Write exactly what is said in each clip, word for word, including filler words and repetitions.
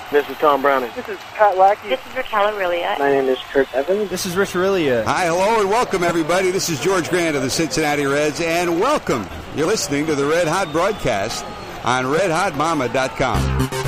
This is Tom Browning. This is Pat Lackey. This is Raquel Aurelia. My name is Kurt Evans. This is Rich Aurelia. Hi, hello, and welcome, everybody. This is George Grant of the Cincinnati Reds, and welcome. You're listening to the Red Hot broadcast on red hot mama dot com.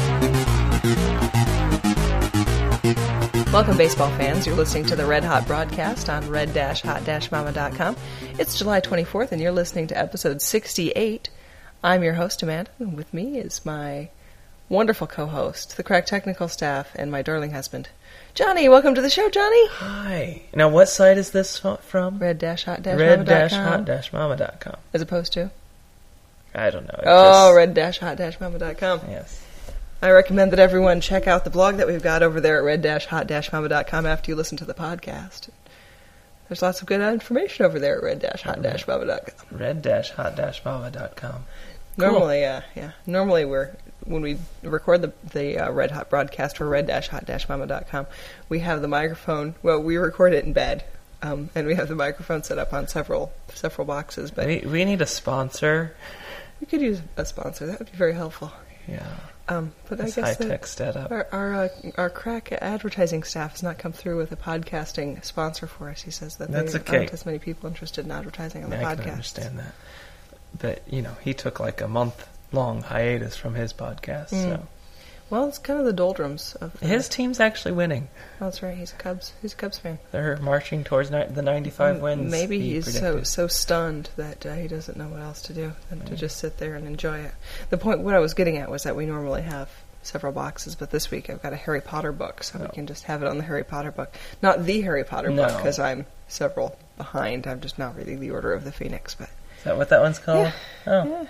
Welcome, baseball fans. You're listening to the Red Hot broadcast on red hot mama dot com. It's July twenty-fourth, and you're listening to episode sixty-eight. I'm your host, Amanda, and with me is my wonderful co-host, the crack technical staff, and my darling husband, Johnny. Welcome to the show, Johnny. Hi. Now, what site is this from? red hot red hot mama dot com. As opposed to? I don't know. It oh, just... red hot mama dot com. Yes. I recommend that everyone check out the blog that we've got over there at red hot mama dot com after you listen to the podcast. There's lots of good information over there at red hot mama dot com. red hot mama dot com. Normally, uh, yeah. Normally, we're when we record the the uh, Red Hot broadcast for red hot mama dot com, we have the microphone. Well, we record it in bed, um, and we have the microphone set up on several several boxes. But we we need a sponsor. We could use a sponsor. That would be very helpful. Yeah. Um, but That's I guess high-tech setup. Our our, uh, our crack advertising staff has not come through with a podcasting sponsor for us. He says that That's there okay. aren't as many people interested in advertising on yeah, the podcast. I can understand that. But, you know, he took like a month-long hiatus from his podcast, mm. so... Well, it's kind of the doldrums of... The, his team's actually winning. Oh, that's right. He's a Cubs. He's a Cubs fan. They're marching towards ni- the ninety-five um, wins. Maybe he he's predicted. so so stunned that uh, he doesn't know what else to do than mm. to just sit there and enjoy it. The point, what I was getting at was that we normally have several boxes, but this week I've got a Harry Potter book, so no. we can just have it on the Harry Potter book. Not the Harry Potter no. book, because I'm several behind. I'm just not reading the Order of the Phoenix, but... Is that what that one's called? Yeah. Oh. Yeah.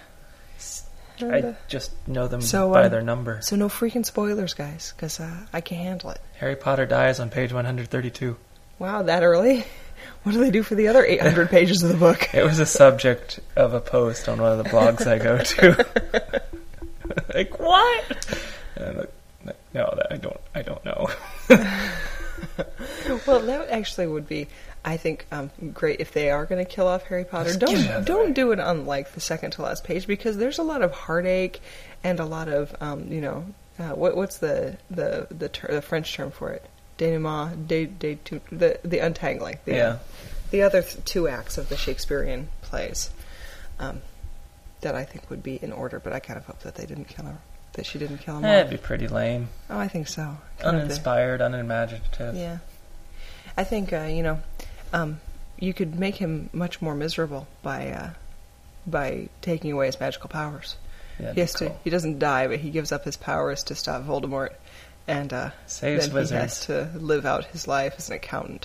I uh, just know them so, by um, their number. So no freaking spoilers, guys, because uh, I can't handle it. Harry Potter dies on page one hundred thirty-two. Wow, that early? What do they do for the other eight hundred pages of the book? It was a subject of a post on one of the blogs I go to. Like, what? And I'm like, no, that I don't, I don't know. Well, that actually would be... I think um, great if they are going to kill off Harry Potter. Let's don't don't do it on like the second to last page, because there's a lot of heartache and a lot of um, you know uh, what what's the the the, ter- the French term for it? Denouement, de, de, de, the the untangling. The, yeah. The other th- two acts of the Shakespearean plays um, that I think would be in order, but I kind of hope that they didn't kill her. That she didn't kill him. Eh, off. it'd be pretty lame. Oh, I think so. Kind Uninspired, the, unimaginative. Yeah. I think uh, you know. Um, you could make him much more miserable by uh, by taking away his magical powers. Yeah, he has cool. to. He doesn't die, but he gives up his powers to stop Voldemort, and uh, saves then wizards. He has to live out his life as an accountant.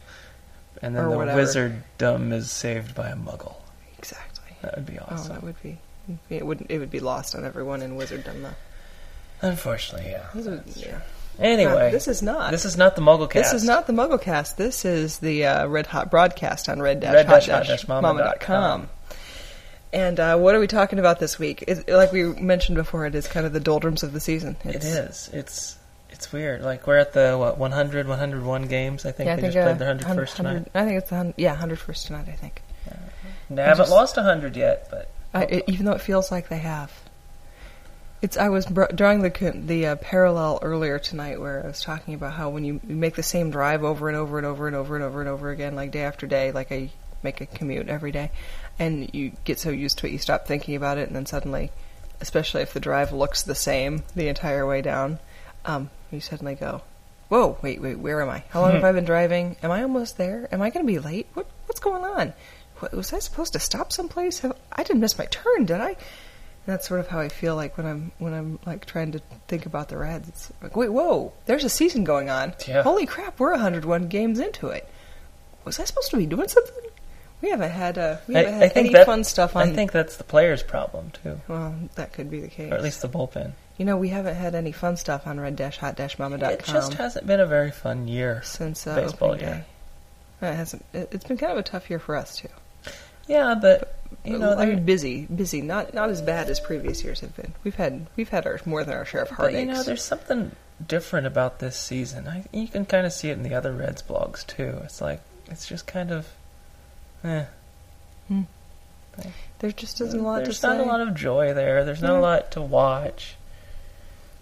And then or the whatever. wizarddom is saved by a Muggle. Exactly. That would be awesome. Oh, that would be. It would. It would be lost on everyone in wizarddom, though. Unfortunately, yeah. This is, yeah. Anyway, uh, this is not. This is not the MuggleCast. This is not the MuggleCast. This is the uh, Red Hot broadcast on red hot mama dot com. And uh, what are we talking about this week? It, like we mentioned before, it is kind of the doldrums of the season. It's, it is. It's it's weird. Like we're at the what one hundred, one hundred one games. I think yeah, they I think, just uh, played their one hundred first tonight. I think it's the yeah one hundred first tonight. I think. Uh, they haven't just, lost one hundred yet, but I, it, even though it feels like they have. It's. I was br- drawing the the uh, parallel earlier tonight, where I was talking about how when you make the same drive over and over and over and over and over and over again, like day after day, like I make a commute every day, and you get so used to it, you stop thinking about it, and then suddenly, especially if the drive looks the same the entire way down, um, you suddenly go, "Whoa, wait, wait, where am I? How long have I been driving? Am I almost there? Am I going to be late? What what's going on? What, was I supposed to stop someplace? Have, I didn't miss my turn, did I?" That's sort of how I feel like when I'm when I'm like trying to think about the Reds. It's like, wait, whoa, there's a season going on. Yeah. Holy crap, we're one hundred one games into it. Was I supposed to be doing something? We haven't had uh, we haven't I, had I think any that, fun stuff on. I think that's the players' problem too. Well, that could be the case. Or at least the bullpen. You know, we haven't had any fun stuff on red hot mama dot com. It just hasn't been a very fun year since uh, baseball opening year. Day. It hasn't. It, it's been kind of a tough year for us too. Yeah, but you know, I mean, busy, busy. Not not as bad as previous years have been. We've had we've had our more than our share of heartaches. But you know, there's something different about this season. I, you can kind of see it in the other Reds blogs too. It's like it's just kind of, eh. Hmm. There just isn't a lot There's to not say. a lot of joy there. There's not Yeah. a lot to watch.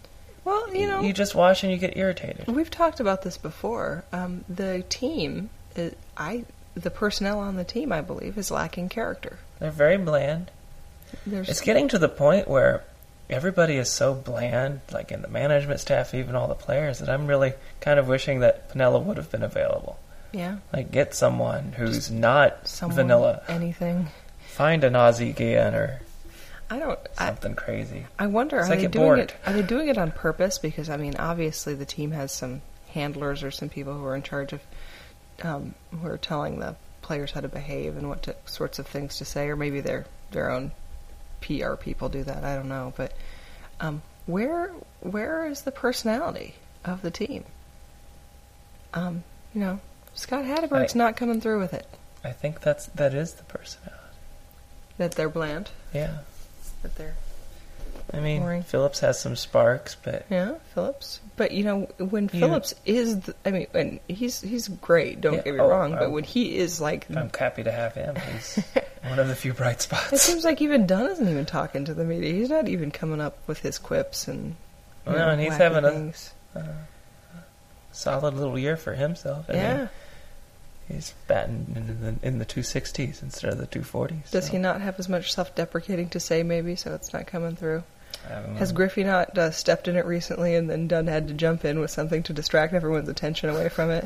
Well, you know, You just watch and you get irritated. we've talked about this before. Um, the team, is, I, the personnel on the team, I believe, is lacking character. They're very bland. There's, It's getting to the point where everybody is so bland, like in the management staff, even all the players, that I'm really kind of wishing that Pinella would have been available. yeah, Like, get someone who's not someone, vanilla. anything. Find an Ozzie Guillen or I don't. I, something crazy. I wonder, It's are like they get doing bored. it? Are they doing it on purpose? Because I mean, obviously, the team has some handlers or some people who are in charge of, um, who are telling the players how to behave and what to, sorts of things to say, or maybe their their own P R people do that. I don't know, but um, where where is the personality of the team? Um, you know, Scott Hatteberg's I- not coming through with it. I think that's that is the personality. That they're bland. Yeah. That they're I mean, Boring. Phillips has some sparks, but Yeah, Phillips. But you know, when You- Phillips is, the, I mean, and he's he's great. Don't Yeah, get me oh, wrong. But I'm- when he is like, I'm happy to have him. He's one of the few bright it spots. seems like even Dunn isn't even talking to the media. He's not even coming up with his quips and. you No, know, and he's wacky having a- things. Solid little year for himself. I Yeah. mean, he's batting in the, in the two sixties instead of the two forties. Does so. he not have as much self-deprecating to say? Maybe so it's not coming through. I don't know. Has Griffey not uh, stepped in it recently, and then Dunn had to jump in with something to distract everyone's attention away from it?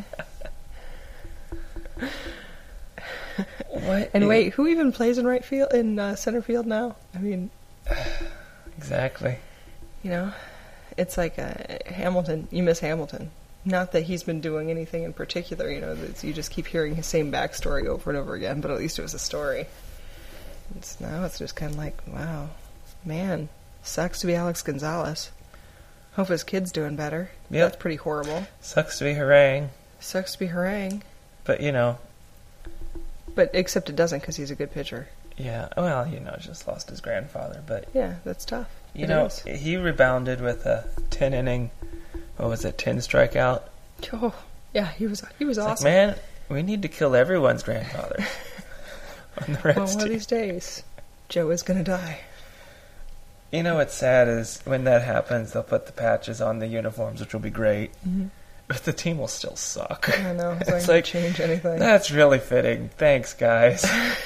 What And is- wait, who even plays in right field in uh, center field now? I mean, Exactly. you know, it's like uh, Hamilton. You miss Hamilton. Not that he's been doing anything in particular. You know, that you just keep hearing his same backstory over and over again. But at least it was a story. It's, now it's just kind of like, wow, man, sucks to be Alex Gonzalez. Hope his kid's doing better. Yep. That's pretty horrible. Sucks to be harangue, Sucks to be harangue. but you know, But except it doesn't because he's a good pitcher. yeah. Well, you know, just lost his grandfather, but Yeah, that's tough. you It know, is. he rebounded with a ten inning. What was it? Ten strikeout. Oh, yeah, he was he was It's awesome. like, man, we need to kill everyone's grandfather on the Reds well, one of team. these days, Joe is going to die. You know what's sad is when that happens, they'll put the patches on the uniforms, which will be great, Mm-hmm. but the team will still suck. I know. It's, It's not like, going to change anything. That's really fitting. Thanks, guys.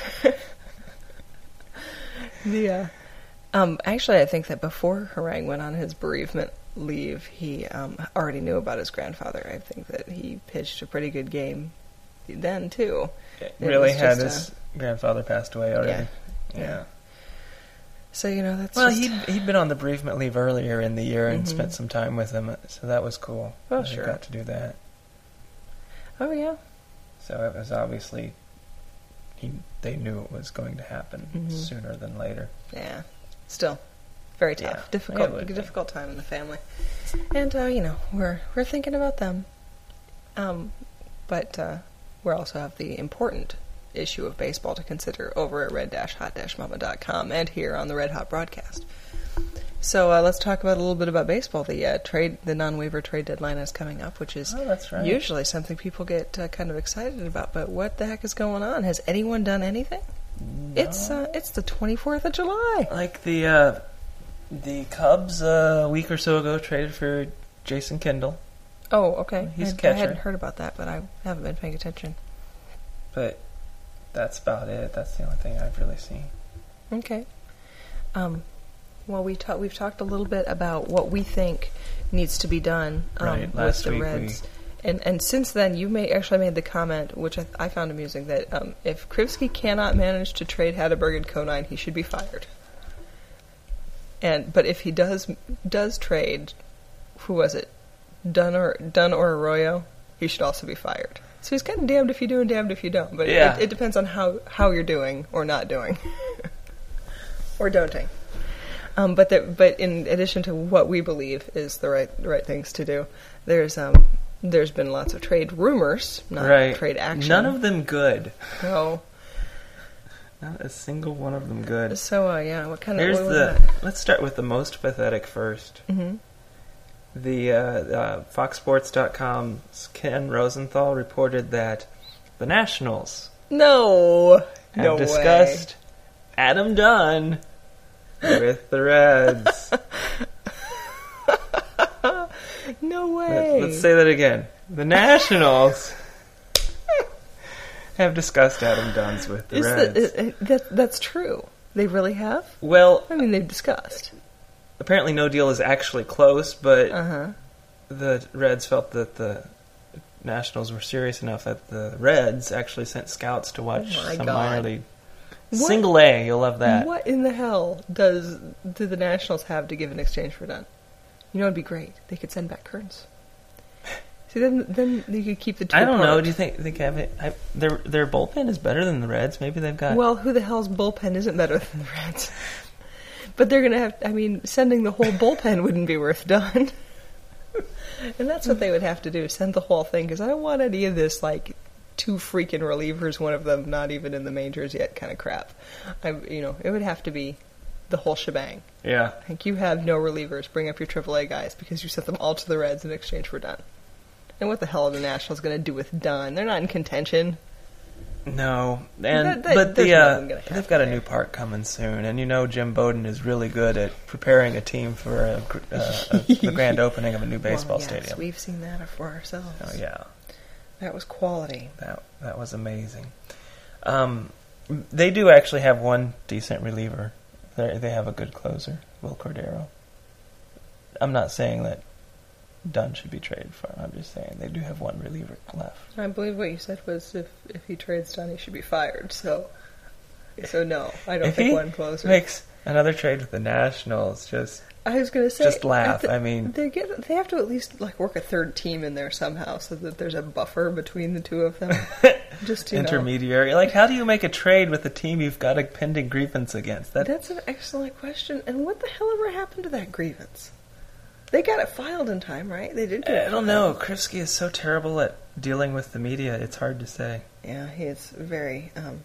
The uh, um, actually, I think that before Harang went on his bereavement leave, he um, already knew about his grandfather. I think that he pitched a pretty good game then too. It really was had just his grandfather passed away already. Yeah. Yeah. Yeah. So you know that's Well, just, he'd, he'd been on the bereavement leave earlier in the year and Mhm. spent some time with him, so that was cool. Oh, that he sure. got to do that. oh yeah. So it was obviously, he they knew it was going to happen Mhm. sooner than later. Yeah, still very tough, Yeah, difficult, it would be. difficult time in the family, and uh, you know we're we're thinking about them, um, but uh, we also have the important issue of baseball to consider over at red hot mama dot com and here on the Red Hot broadcast. So uh, let's talk about a little bit about baseball. The uh, trade, the non-waiver trade deadline is coming up, which is Oh, that's right. usually something people get uh, kind of excited about. But what the heck is going on? Has anyone done anything? It's uh, it's the twenty-fourth of July. Like the uh, the Cubs uh, a week or so ago traded for Jason Kendall, Oh, okay. He's I, a I catcher. hadn't heard about that, but I haven't been paying attention. but that's about it. That's the only thing I've really seen. Okay. Um, well, we ta- we've talked a little bit about what we think needs to be done um, Right, with last the week Reds. And and since then, you may actually made the comment, which I, I found amusing, that um, if Krivsky cannot manage to trade Hatteberg and Conine, he should be fired. And but if he does does trade, who was it, Dunn or Dunn or Arroyo, he should also be fired. So he's kind of damned if you do and damned if you don't. But Yeah. it, it depends on how, how you're doing or not doing, or don'ting. Um, but that, but in addition to what we believe is the right the right things to do, there's um there's been lots of trade rumors, not right. trade action. None of them good. No. Not a single one of them good. So uh, yeah, what kind Here's of what the. was Let's start with the most pathetic first. that? Mhm. The uh, uh, Fox Sports dot com's Ken Rosenthal reported that the Nationals No, have no discussed Adam Dunn with the Reds. way. No way. Let's, let's say that again. The Nationals have discussed Adam Dunn's with the Is Reds. the, uh, that, that's true. They really have? Well, I mean, they've discussed. apparently no deal is actually close, but Uh-huh. the Reds felt that the Nationals were serious enough that the Reds actually sent scouts to watch Oh my some God. minor league. What- Single A, you'll love that. What in the hell does do the Nationals have to give in exchange for Dunn? You know, it'd be great. They could send back Kearns. See, then then you could keep the two I don't know. apart. Do you think they have it? I, their their bullpen is better than the Reds? Maybe they've got. Well, who the hell's bullpen isn't better than the Reds? But they're going to have, I mean, sending the whole bullpen wouldn't be worth Dunn. And that's what they would have to do, send the whole thing, because I don't want any of this, like, two freaking relievers, one of them not even in the majors yet kind of crap. I, you know, it would have to be the whole shebang. yeah. Like, you have no relievers, bring up your triple A guys, because you sent them all to the Reds in exchange for Dunn. And what the hell are the Nationals going to do with Dunn? They're not in contention. No, and That- that- but there's the uh, nothing gonna happen they've got a there. new park coming soon, and you know Jim Bowden is really good at preparing a team for a, gr- uh, a, the grand opening of a new baseball well, yes, stadium. We've seen that for ourselves. Oh yeah, That was quality. that that was amazing. Um, they do actually have one decent reliever. They they have a good closer, Will Cordero. I'm not saying that Dunn should be traded for. I'm just saying they do have one reliever left. I believe what you said was if, if he trades Dunn, he should be fired. So, so no, I don't If think he one closer. makes another trade with the Nationals, just I was going to say, just laugh. th- I mean- they get they have to at least like work a third team in there somehow, so that there's a buffer between the two of them. Just you know. intermediary. Like, how do you make a trade with a team you've got a pending grievance against? That That's an excellent question. And what the hell ever happened to that grievance? They got it filed in time, right? They did. Get it I don't filed. know. Krivsky is so terrible at dealing with the media. It's hard to say. Yeah, he is very um,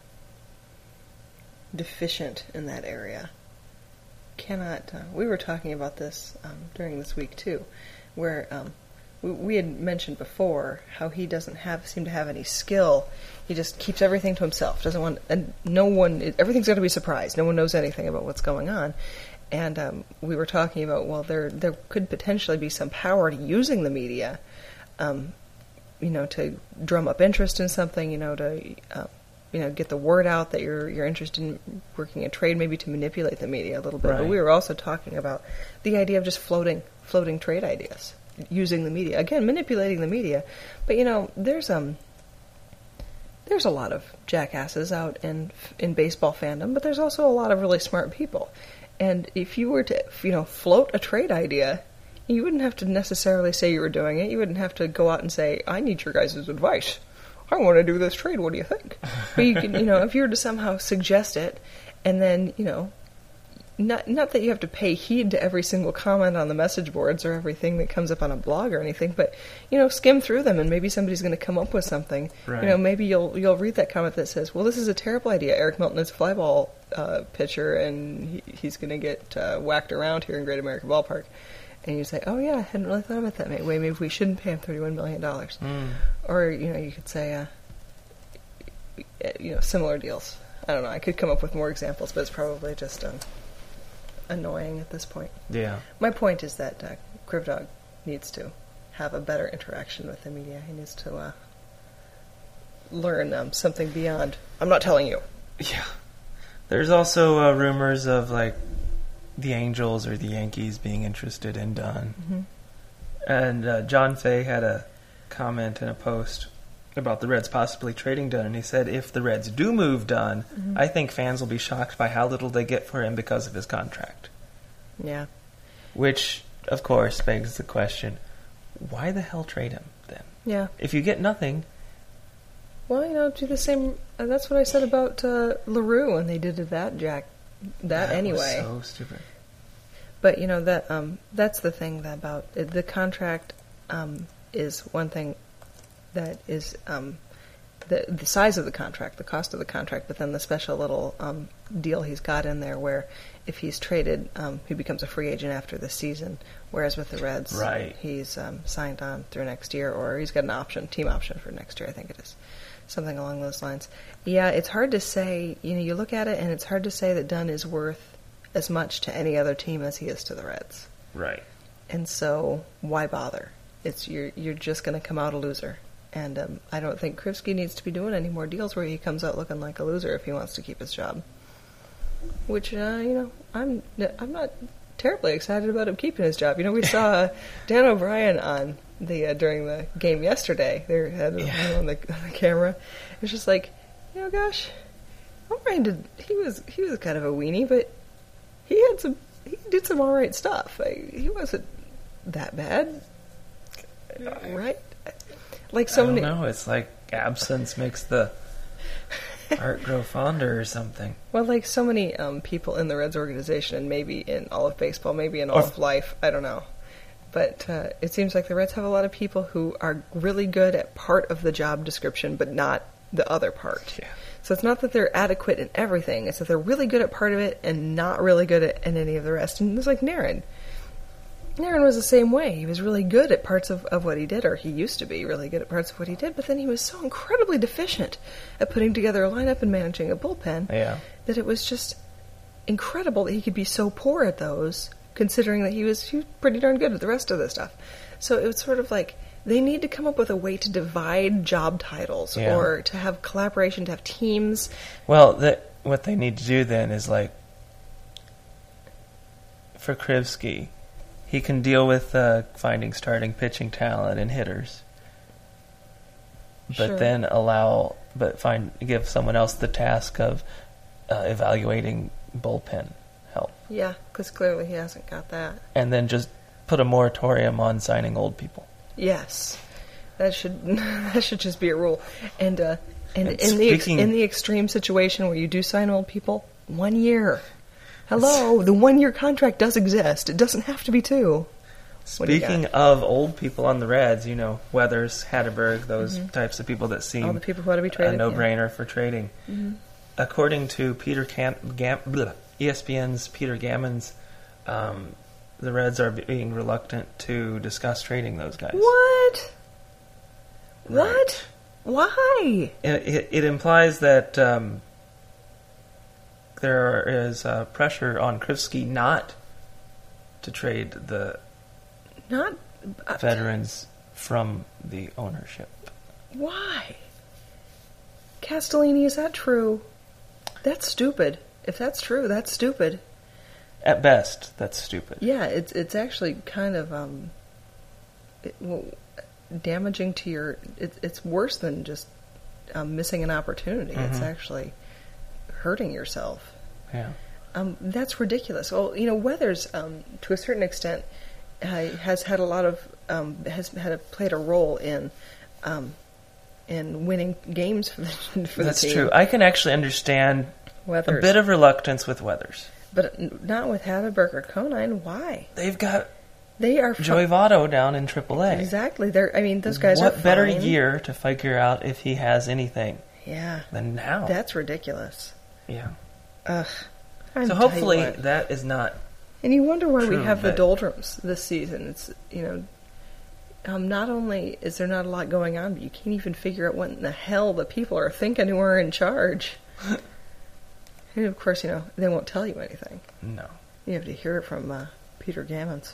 deficient in that area. Cannot. Uh, we were talking about this um, during this week too, where um, we, we had mentioned before how he doesn't have seem to have any skill. He just keeps everything to himself. Doesn't want and no one. Everything's got to be a surprise. No one knows anything about what's going on. And um, we were talking about, well, there there could potentially be some power to using the media, um, you know, to drum up interest in something, you know, to uh, you know get the word out that you're you're interested in working a trade, maybe to manipulate the media a little bit. But Right. we were also talking about the idea of just floating floating trade ideas, using the media again, manipulating the media. But you know, there's um. There's a lot of jackasses out in in baseball fandom, but there's also a lot of really smart people. And if you were to, you know, float a trade idea, you wouldn't have to necessarily say you were doing it. You wouldn't have to go out and say, "I need your guys' advice. I want to do this trade. What do you think?" But you can, you know, if you were to somehow suggest it, and then, you know, not not that you have to pay heed to every single comment on the message boards or everything that comes up on a blog or anything, but you know, skim through them, and maybe somebody's going to come up with something. Right. You know, maybe you'll you'll read that comment that says, "Well, this is a terrible idea. Eric Milton is a fly ball uh, pitcher, and he, he's going to get uh, whacked around here in Great American Ballpark." And you say, "Oh yeah, I hadn't really thought about that way. Maybe we shouldn't pay him thirty-one million dollars." Mm. Or you know, you could say, uh, you know, similar deals. I don't know. I could come up with more examples, but it's probably just um, annoying at this point. Yeah. My point is that uh, Krivdog needs to have a better interaction with the media. He needs to uh, learn um, something beyond. I'm not telling you. Yeah. There's also uh, rumors of, like, the Angels or the Yankees being interested in Dunn. Mm-hmm. And uh, John Fay had a comment in a post about the Reds possibly trading Dunn, and he said, if the Reds do move Dunn, Mm-hmm. I think fans will be shocked by how little they get for him because of his contract. Yeah. Which, of course, begs the question, why the hell trade him then? Yeah. If you get nothing... Well, you know, do the same. Uh, that's what I said about uh, LaRue when they did that, Jack. That, was anyway. so stupid. But you know that um, that's the thing that about uh, the contract um, is one thing that is um, the the size of the contract, the cost of the contract, but then the special little um, deal he's got in there where if he's traded, um, he becomes a free agent after the season. Whereas with the Reds, Right. he's um, signed on through next year, or he's got an option, team option for next year, I think it is. Something along those lines. Yeah, it's hard to say. You know, you look at it, and it's hard to say that Dunn is worth as much to any other team as he is to the Reds. Right. and so why bother? It's you're you're just going to come out a loser. And um, I don't think Krivsky needs to be doing any more deals where he comes out looking like a loser if he wants to keep his job. Which, uh, you know, I'm I'm not terribly excited about him keeping his job. You know, we saw uh, Dan O'Brien on the uh, during the game yesterday. They had yeah. him on the, on the camera. It's just like, you know, gosh, O'Brien did. He was he was kind of a weenie, but he had some. He did some all right stuff. Like, he wasn't that bad, right? Like so I don't many. know. It's like absence makes the art grow fonder or something. Well, like so many um, people in the Reds organization, and maybe in all of baseball, maybe in all Or of life, I don't know. But uh, it seems like the Reds have a lot of people who are really good at part of the job description, but not the other part. Yeah. So it's not that they're adequate in everything; it's that they're really good at part of it and not really good at in any of the rest. And it's like Narin. Narin was the same way. He was really good at parts of, of what he did, or he used to be really good at parts of what he did, but then he was so incredibly deficient at putting together a lineup and managing a bullpen Yeah. that it was just incredible that he could be so poor at those, considering that he was, he was pretty darn good at the rest of the stuff. So it was sort of like, they need to come up with a way to divide job titles, Yeah. or to have collaboration, to have teams. Well, the, what they need to do then is like, for Krivsky, he can deal with uh, finding starting pitching talent and hitters, but Sure. then allow, but find give someone else the task of uh, evaluating bullpen help, Yeah, because clearly he hasn't got that. and then just put a moratorium on signing old people. Yes, that should that should just be a rule. And uh, and And in the ex- speaking- in the extreme situation where you do sign old people, one year. Hello, the one-year contract does exist. It doesn't have to be two. What do you got? Speaking of old people on the Reds, you know, Weathers, Hatterberg, those types of people that seem All the people who ought to be traded. a yeah. no-brainer for trading. Mm-hmm. According to Peter Cam- Gam- bleh, E S P N's Peter Gammons, um, the Reds are being reluctant to discuss trading those guys. What? Right. What? Why? It, it, it implies that um, there is uh, pressure on Krivsky not to trade the Not. Uh, veterans from the ownership. why? Castellini, is that true? That's stupid. If that's true, that's stupid. At best, that's stupid. Yeah, it's it's actually kind of um, it, well, damaging to your. It, it's worse than just um, missing an opportunity. It's Mhm. actually hurting yourself. Yeah. Um, that's ridiculous. Well, you know, Weathers, um, to a certain extent, uh, has had a lot of um, has had a, played a role in um, in winning games for the, for That's the team. true. I can actually understand Weathers, a bit of reluctance with Weathers. but n- not with Hatterberg or Conine. Why? They've got They are fi- Joey Votto down in triple A. exactly. They're. I mean, those guys what are better fine. year to figure out if he has anything Yeah, than now? that's ridiculous. yeah. Ugh. I'm So tell you hopefully what. that is not. And you wonder why we True, have the but- doldrums this season. It's, you know, um, not only is there not a lot going on, but you can't even figure out what in the hell the people are thinking who are in charge. And of course, you know, they won't tell you anything. No. You have to hear it from uh, Peter Gammons.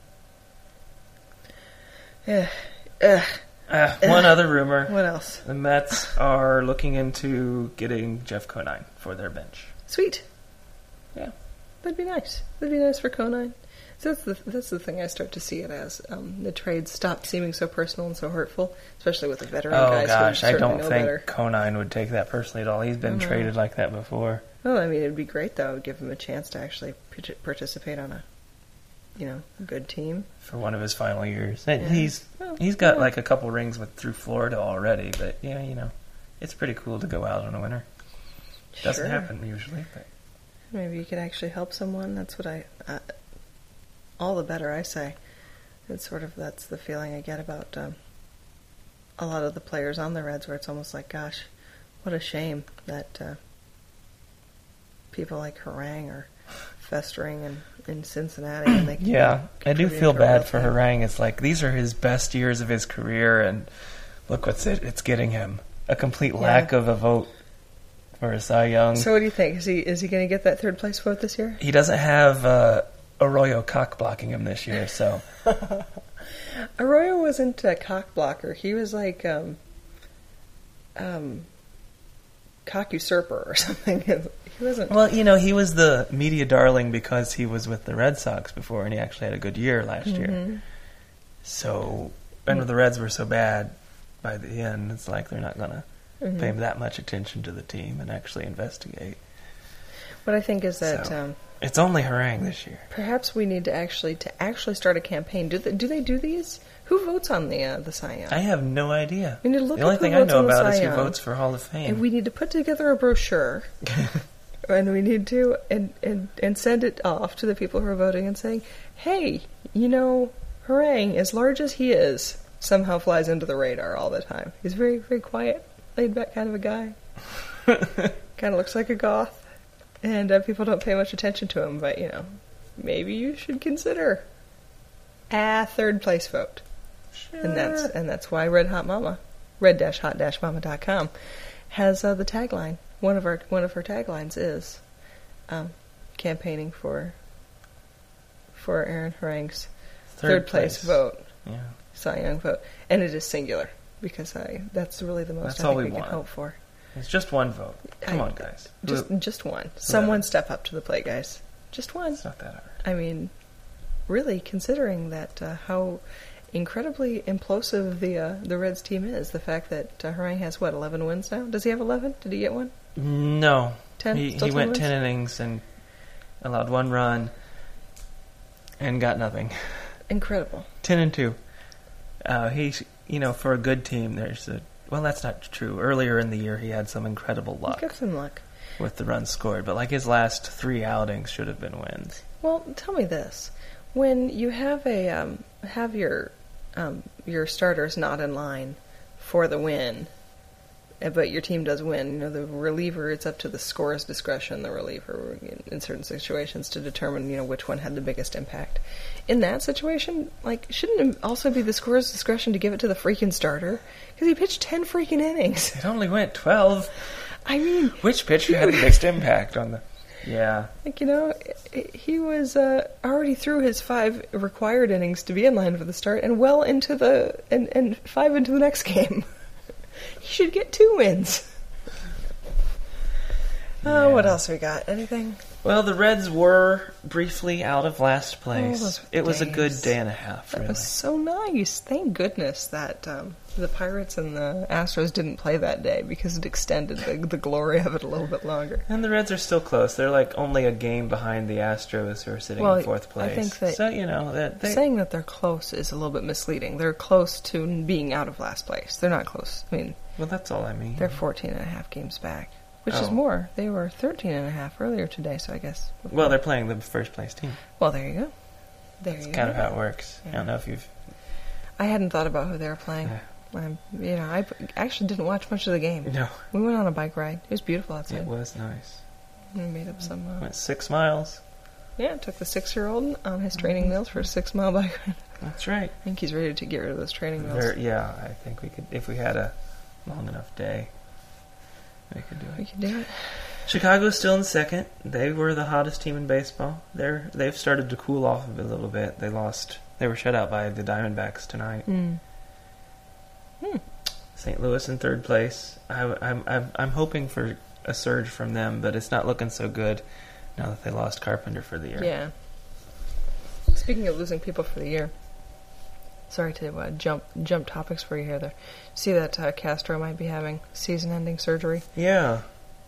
Ugh. Ugh. Uh, one other rumor. What else? The Mets are looking into getting Jeff Conine for their bench. Sweet. Yeah. That'd be nice. That'd be nice for Conine. So that's the that's the thing I start to see it as. Um, the trades stop seeming so personal and so hurtful, especially with the veteran Oh guys. gosh, who I certainly don't know think better. Conine would take that personally at all. He's been Oh, no. traded like that before. Well, I mean, it'd be great though. It'd give him a chance to actually part- participate on a, you know, good team. For one of his final years. And Yeah. He's Well, he's got yeah. like a couple rings with through Florida already, but yeah, you know, it's pretty cool to go out on a winner. Doesn't Sure. happen usually, but Maybe you could actually help someone. That's what I. Uh, all the better, I say. It's sort of that's the feeling I get about um, a lot of the players on the Reds, where it's almost like, gosh, what a shame that uh, people like Harang are festering in, in Cincinnati. And they can't yeah, I do contribute feel to bad our for team. Harang. It's like these are his best years of his career, and look what's it it's getting him a complete Yeah. lack of a vote for a Cy Young. So what do you think? Is he is he going to get that third place vote this year? He doesn't have uh, Arroyo cock blocking him this year, so Arroyo wasn't a cock blocker. He was like um, um, cock usurper or something. He wasn't. Well, you know, he was the media darling because he was with the Red Sox before, and he actually had a good year last Mm-hmm. year. So, and the Reds were so bad by the end, it's like they're not going to Mm-hmm. pay that much attention to the team and actually investigate. What I think is that So, um, it's only Harang this year. perhaps we need to actually to actually start a campaign. Do they, do they do these? Who votes on the uh, the Cy Young? I have no idea. We need to look the only up who thing I votes know on the about is Cy who Young. votes for Hall of Fame. And we need to put together a brochure, and we need to and, and and send it off to the people who are voting and saying, "Hey, you know, Harang, as large as he is, somehow flies into the radar all the time. He's very very quiet, laid back kind of a guy. Kind of looks like a goth, and uh, people don't pay much attention to him. But you know, maybe you should consider a third place vote." Sure. And that's and that's why Red Hot Mama, red dash hot dash mama dot com, has uh, the tagline. One of our one of her taglines is um, campaigning for for Aaron Harang's third, place, vote, Yeah. Cy Young vote, and it is singular because I that's really the most That's I all think we we can want. hope for. It's just one vote. Come I- on, guys. Just Who- just one. Someone step up to the plate, guys. Just one. It's not that hard. I mean, really, considering that uh, how incredibly implosive the uh, the Reds team is, the fact that uh, Harang has what eleven wins now? Does he have eleven? Did he get one? No. Ten? He, Still he ten went wins? ten innings and allowed one run and got nothing. Incredible. Ten and two. Uh, he's, you know, for a good team, there's a. Well, that's not true. Earlier in the year, he had some incredible He's luck got some luck. with the runs scored, but like his last three outings should have been wins. Well, tell me this: when you have a um, have your um, your starters not in line for the win, uh, but your team does win, you know, the reliever, it's up to the scorer's discretion, the reliever, in, in certain situations, to determine, you know, which one had the biggest impact. In that situation, like, shouldn't it also be the scorer's discretion to give it to the freaking starter? Because he pitched ten freaking innings. It only went twelve. I mean, Which pitcher had the biggest impact on the... Yeah. like, you know, he was uh, already through his five required innings to be in line for the start, and well into the and, and five into the next game. He should get two wins. Oh, Yeah. what else we got? Anything? Well, the Reds were briefly out of last place. Oh, those it was a good days. day and a half, That really. was so nice. Thank goodness that um, the Pirates and the Astros didn't play that day, because it extended the, the glory of it a little bit longer. And the Reds are still close. They're like only a game behind the Astros, who are sitting Well, in fourth place. I think that- so, you know, that they, Saying that they're close is a little bit misleading. They're close to being out of last place. They're not close. I mean, well, that's all I mean. they're fourteen and a half games back, which is Oh. more. They were thirteen and a half earlier today, so I guess. Well, they're playing the first place team. Well, there you go. There That's you kind go. of how it works. I Yeah. don't know if you've... I hadn't thought about who they were playing. Um, you know, I p- actually didn't watch much of the game. No, We went on a bike ride. It was beautiful outside. it was nice. We made up some. Uh, Went six miles. yeah, took the six-year-old on his training wheels for a six-mile bike ride. That's right. I think he's ready to get rid of those training wheels. There, yeah, I think we could, if we had a long enough day, we could do We it. can do it. Chicago's still in second. They were the hottest team in baseball. They're they've started to cool off a little bit. They lost. They were shut out by the Diamondbacks tonight. Mm. Saint Louis in third place. I, I'm I'm I'm hoping for a surge from them, but it's not looking so good now that they lost Carpenter for the year. Yeah. Speaking of losing people for the year, sorry to uh, jump jump topics for you here. There, see that uh, Castro might be having season-ending surgery. Yeah.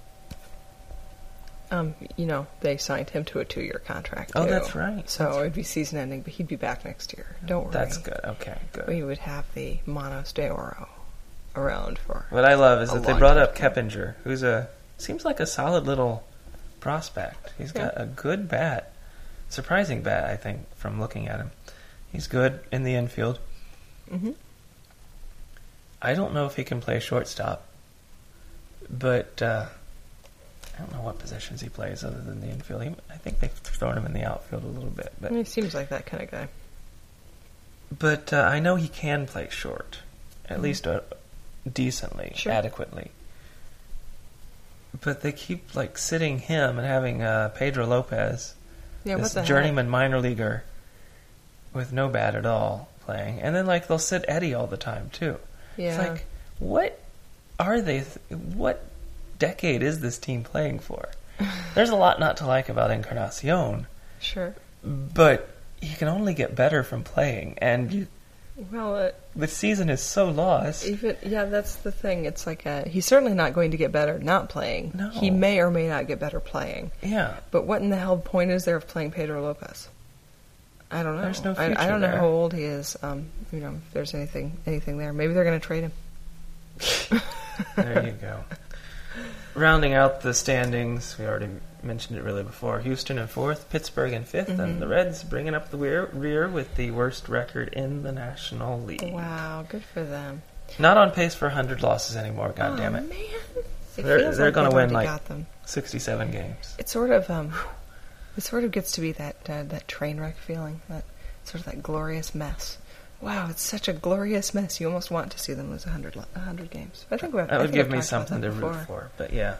Um, you know, they signed him to a two-year contract. Oh, too. that's right. So it'd be season-ending, but he'd be back next year. Don't worry. That's good. Okay, good. We would have the Manos de Oro around for. What I love is A that they long brought time up to come. Keppinger, who's a seems like a solid little prospect. He's got a good bat, surprising bat, I think, from looking at him. He's good in the infield. Mm-hmm. I don't know if he can play shortstop, but uh, I don't know what positions he plays other than the infield. He, I think they've thrown him in the outfield a little bit, but He seems like that kind of guy. but uh, I know he can play short, at Mhm. least uh, decently, Sure. adequately. But they keep like sitting him and having uh, Pedro Lopez, Yeah, this what the journeyman minor leaguer with no bat at all playing. And then, like, they'll sit Eddie all the time, too. Yeah. It's like, what are they... Th- what decade is this team playing for? There's a lot not to like about Encarnacion. Sure. But you can only get better from playing. And you, Well, uh, the season is so lost. even yeah, that's the thing. It's like uh, he's certainly not going to get better not playing. No. He may or may not get better playing. Yeah. But what in the hell point is there of playing Pedro Lopez? I don't know. There's no I, future I don't know there. how old he is. Um, you know, if there's anything anything there. Maybe they're going to trade him. There you go. Rounding out the standings, we already mentioned it really before. Houston in fourth, Pittsburgh in fifth, Mm-hmm. and the Reds bringing up the rear, rear with the worst record in the National League. Wow, good for them. Not on pace for one hundred losses anymore, God damn oh, it. man. It They're- feels they're like gonna they've win, already like- got them. sixty-seven games. It sort of um, it sort of gets to be that uh, that train wreck feeling, that sort of that glorious mess. Wow, it's such a glorious mess. You almost want to see them lose a hundred a hundred games. I think we That would give me something to before. root for, but yeah.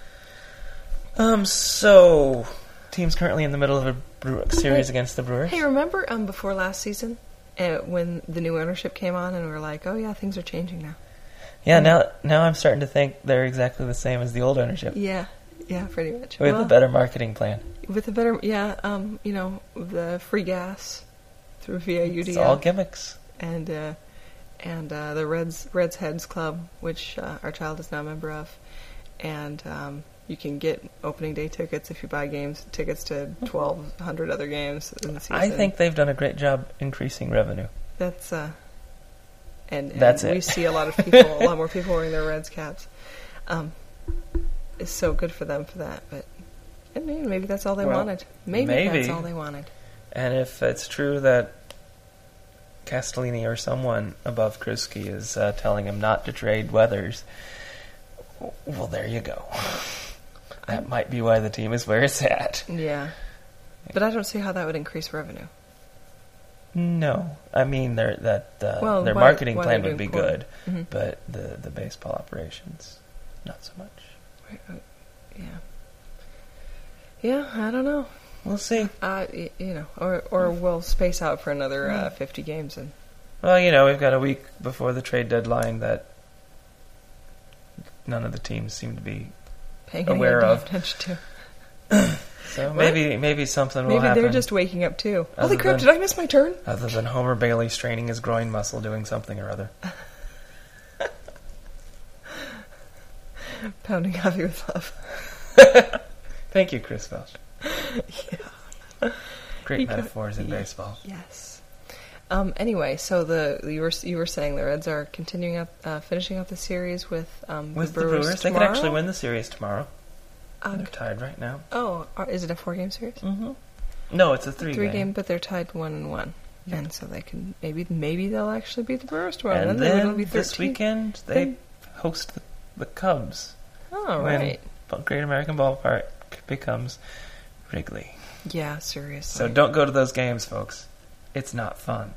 Um, so, team's currently in the middle of a Brew- series Hey. against the Brewers. Hey, remember um before last season, uh, when the new ownership came on, and we were like, oh yeah, things are changing now. Yeah, now now I'm starting to think they're exactly the same as the old ownership. Yeah, yeah, pretty much. With Well, a better marketing plan. with a better, yeah, um, you know, the free gas through via U D It's F. all gimmicks. and uh, and uh, the Reds Reds Heads Club, which uh, our child is now a member of, and um, you can get opening day tickets if you buy games tickets to twelve hundred other games in the season. I think they've done a great job increasing revenue. that's uh, and, and That's we it. see a lot of people, a lot more people wearing their Reds caps. Um, it's so good for them for that, but I mean, maybe that's all they Well, wanted. Maybe, maybe. that's all they wanted. And if it's true that Castellini or someone above Krisky is uh, telling him not to trade Weathers, well, there you go. That might be why the team is where it's at. Yeah, but I don't see how that would increase revenue. No, I mean their that uh, Well, their why- marketing why plan they're would be doing poorly. good, Mhm. but the the baseball operations, not so much. Yeah. Yeah, I don't know. We'll see. Uh, y- you know, or or we'll space out for another uh, fifty games and Well, you know, we've got a week before the trade deadline that none of the teams seem to be paying Aware any of. attention to. So maybe maybe something will Maybe happen. they're just waking up too. Other Holy crap! than- Did I miss my turn? Other than Homer Bailey straining his groin muscle doing something or other. Pounding coffee with love. Thank you, Chris Welsh. Yeah. Great You got- metaphors in yeah. baseball. Yes. Um. Anyway, so the you were you were saying the Reds are continuing up, uh, finishing up the series with um With the the Brewers. Brewers, they could tomorrow? actually win the series tomorrow. Uh, They're tied right now. oh, are, is it a four game series? Mm-hmm. No, it's a three, Three game. game, but they're tied one and one. Yeah. And so they can maybe maybe they'll actually beat the Brewers tomorrow. And then they then will be this thirteen. weekend they Then- host the, the Cubs. Oh, when right. Great American Ballpark becomes Wrigley. Yeah, seriously. So don't go to those games, folks. It's not fun.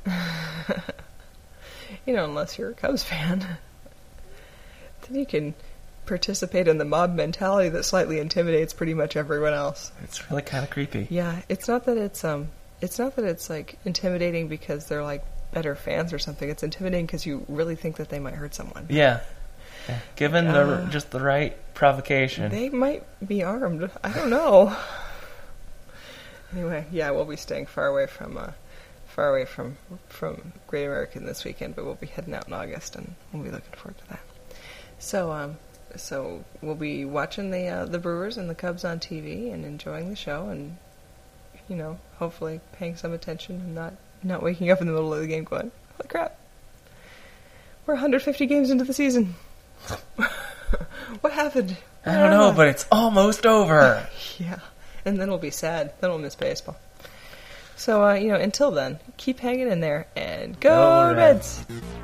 You know, unless you're a Cubs fan. Then you can participate in the mob mentality that slightly intimidates pretty much everyone else. It's really kind of creepy. Yeah, it's not that it's um it's not that it's like intimidating because they're like better fans or something. It's intimidating because you really think that they might hurt someone. Yeah. Yeah. Given the Uh, just the right provocation. They might be armed. I don't know. Anyway, yeah, we'll be staying far away from uh, far away from from Great American this weekend, but we'll be heading out in August, and we'll be looking forward to that. So, um, so we'll be watching the uh, the Brewers and the Cubs on T V and enjoying the show, and you know, hopefully paying some attention and not not waking up in the middle of the game going, "Holy crap! We're one hundred fifty games into the season. What happened? I don't know, but it's almost over. Yeah, and then we'll be sad. Then we'll miss baseball. So, uh, you know, until then, keep hanging in there and go, Go Reds!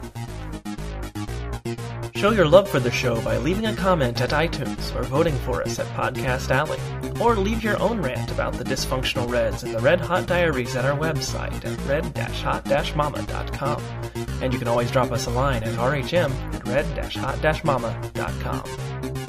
Show your love for the show by leaving a comment at iTunes or voting for us at Podcast Alley. Or leave your own rant about the dysfunctional Reds in the Red Hot Diaries at our website at red hot mama dot com. And you can always drop us a line at r h m at red hot mama dot com.